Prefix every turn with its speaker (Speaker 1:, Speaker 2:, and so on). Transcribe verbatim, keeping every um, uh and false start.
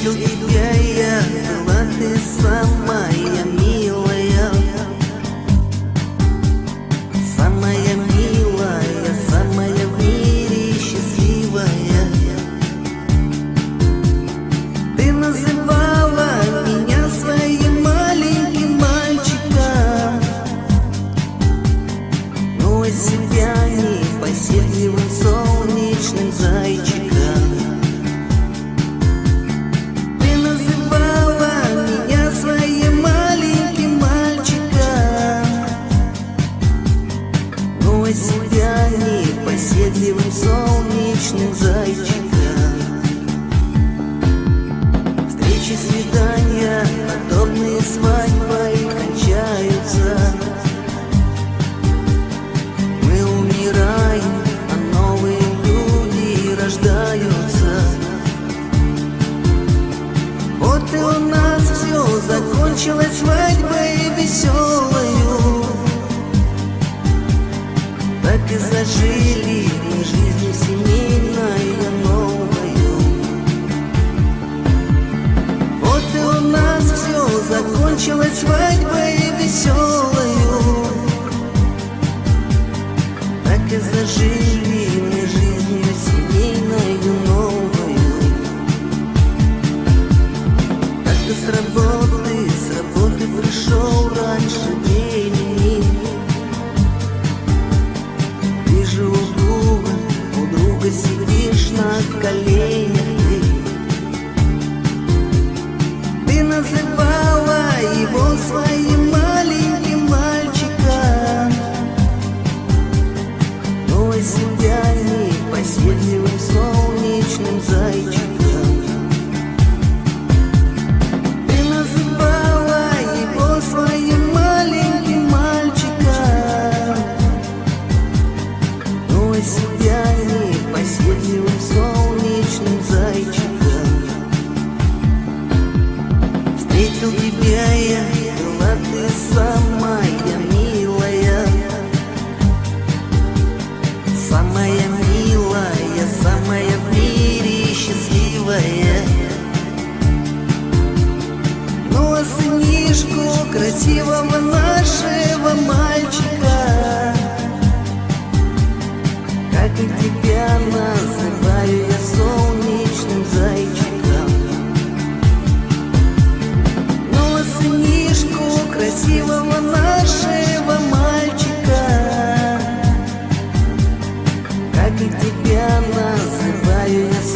Speaker 1: Встретил тебя я, была ты самая милая, самая милая, самая в мире счастливая. Ты называла меня своим маленьким мальчиком, но из себя непоседливым солнечным зайчиком. Себя непоседливым солнечным зайчиком. Встречи, свидания, подобные свадьбой кончаются. Мы умираем, а новые люди рождаются. Вот и у нас все закончилось свадьбой веселою. Так и зажили мы жизнью семейною новою. Вот и у нас все закончилось свадьбой веселою. Так и зажили мы жизнью семейною новою. Как-то с работы, с работы пришел раньше времени. Вижу у друга, у друга сидишь на коленях ты. Ты называла его своим маленьким мальчиком, но из себя непоседливым солнечным зайчиком. Ты называла его своим маленьким мальчиком, себя непоседливым солнечным зайчиком. Встретил тебя я, была ты самая милая, самая милая, самая в мире счастливая. Ну а сынишку красивого нашего мальчика, как и тебя называю я солнечным зайчиком. Ну а сынишку красивого нашего мальчика, как и тебя называю я